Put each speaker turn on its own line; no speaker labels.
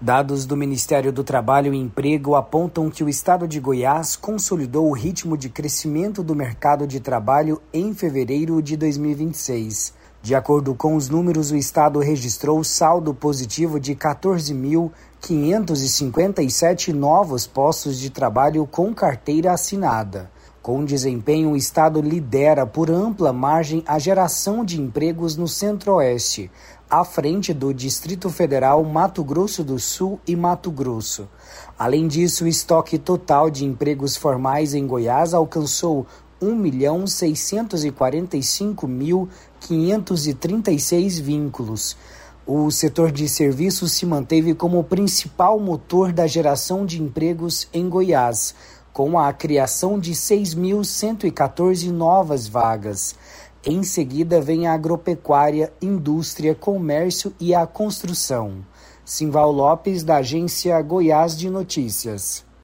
Dados do Ministério do Trabalho e Emprego apontam que o estado de Goiás consolidou o ritmo de crescimento do mercado de trabalho em fevereiro de 2026. De acordo com os números, o estado registrou saldo positivo de 14.557 novos postos de trabalho com carteira assinada. Com desempenho, o estado lidera por ampla margem a geração de empregos no Centro-Oeste, à frente do Distrito Federal, Mato Grosso do Sul e Mato Grosso. Além disso, o estoque total de empregos formais em Goiás alcançou 1.645.536 vínculos. O setor de serviços se manteve como o principal motor da geração de empregos em Goiás, com a criação de 6.114 novas vagas. Em seguida vem a agropecuária, indústria, comércio e a construção. Simval Lopes, da agência Goiás de Notícias.